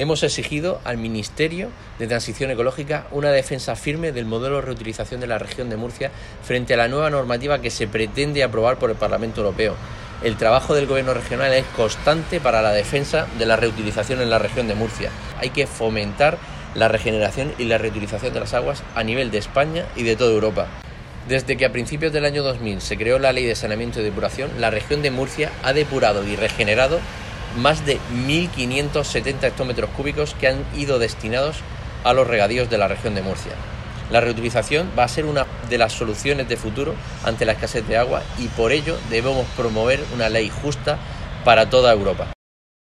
Hemos exigido al Ministerio de Transición Ecológica una defensa firme del modelo de reutilización de la región de Murcia frente a la nueva normativa que se pretende aprobar por el Parlamento Europeo. El trabajo del Gobierno regional es constante para la defensa de la reutilización en la región de Murcia. Hay que fomentar la regeneración y la reutilización de las aguas a nivel de España y de toda Europa. Desde que a principios del año 2000 se creó la Ley de Saneamiento y Depuración, la región de Murcia ha depurado y regenerado más de 1.570 hectómetros cúbicos que han ido destinados a los regadíos de la región de Murcia. La reutilización va a ser una de las soluciones de futuro ante la escasez de agua y por ello debemos promover una ley justa para toda Europa.